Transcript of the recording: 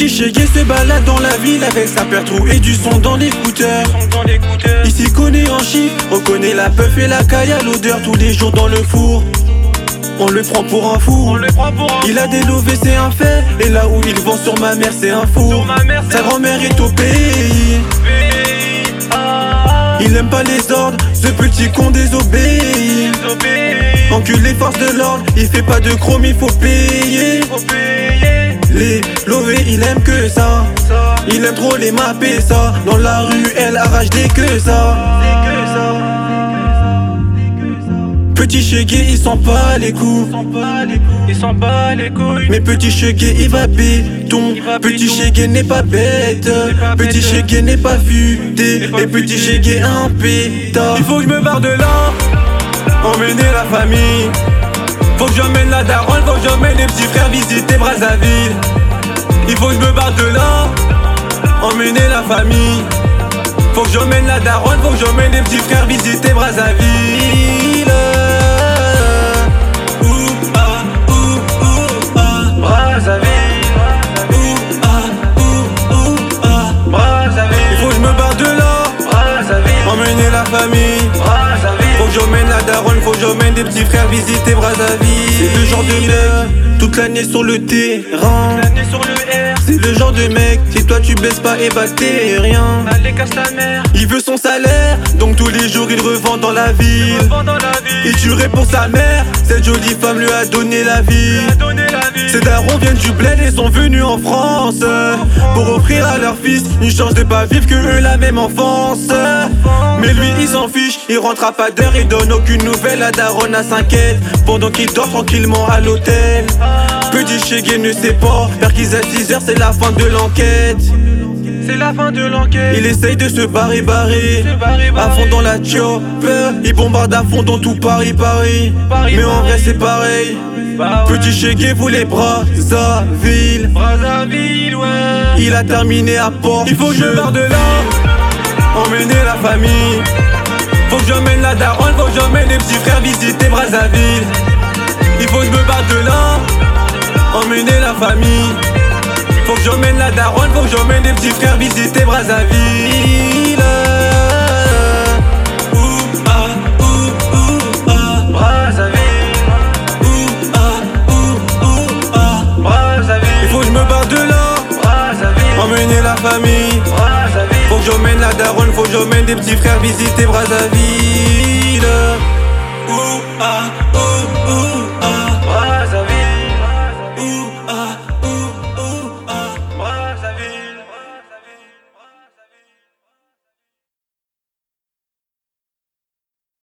Petit Chégué se balade dans la ville avec sa paire trou et du son dans l'écouteur. Il s'y connaît en chiffres, reconnaît la puff et la caille à l'odeur tous les jours dans le four. On le prend pour un fou. Il a des lovés, c'est un fait. Et là où il vend sur ma mère, c'est un four. Sa grand-mère est au pays. Il aime pas les ordres, ce petit con désobéit. Encule les forces de l'ordre, il fait pas de chrome, il faut payer. Les lovés, il aime que ça. Il aime trop les mapper ça. Dans la rue, elle arrache des que ça. Petit Chégué, il sent pas les coups. Mais petit Chégué, il va béton. Petit Chégué n'est pas bête. Petit Chégué n'est pas futé. Et petit Chégué un pétard. Il faut que je me barre de là, emmener la famille. Faut que j'emmène la daronne, faut que j'emmène les petits frères visiter Brazzaville. Il faut que je me barre de là, emmener la famille. Faut que j'emmène la daronne, faut que j'emmène les petits frères visiter Brazzaville. Emmener la famille, faut que j'emmène la daronne, faut que j'emmène des petits frères visiter Brazzaville. C'est le genre de mec, toute l'année sur le terrain. C'est le genre de mec, si toi tu baisses pas, et bah t'es rien. Allez casse ta mère. Il veut son salaire, donc tous les jours il revend dans la ville. Il tuerait pour sa mère, cette jolie femme lui a donné la vie. Ces darons viennent du bled et sont venus en France pour offrir à leur fils une chance de pas vivre que eux la même enfance. Mais lui il s'en fiche, il rentre à pas d'heure, il donne aucune nouvelle. La daronne a s'inquiète pendant qu'il dort tranquillement à l'hôtel. Petit Chégué ne sait pas, vers qu'ils à 6h c'est la fin de l'enquête. C'est la fin de l'enquête. Il essaye de se barrer à fond dans la chopper. Il bombarde à fond dans tout Paris. Mais en vrai c'est pareil. Petit Chégué voulait Brazzaville, ouais. Il a terminé à Port. Il faut que je me barre de là, emmener la famille. Faut que j'emmène la daronne, faut que j'emmène les petits frères visiter Brazzaville. Il faut que je me barre de là, emmener la famille. Faut que j'emmène la daronne, faut que j'emmène les petits frères visiter Brazzaville. Il faut que je me barre de là, emmener la famille. Faut que j'emmène la daronne, faut que j'emmène des petits frères visiter Brazzaville.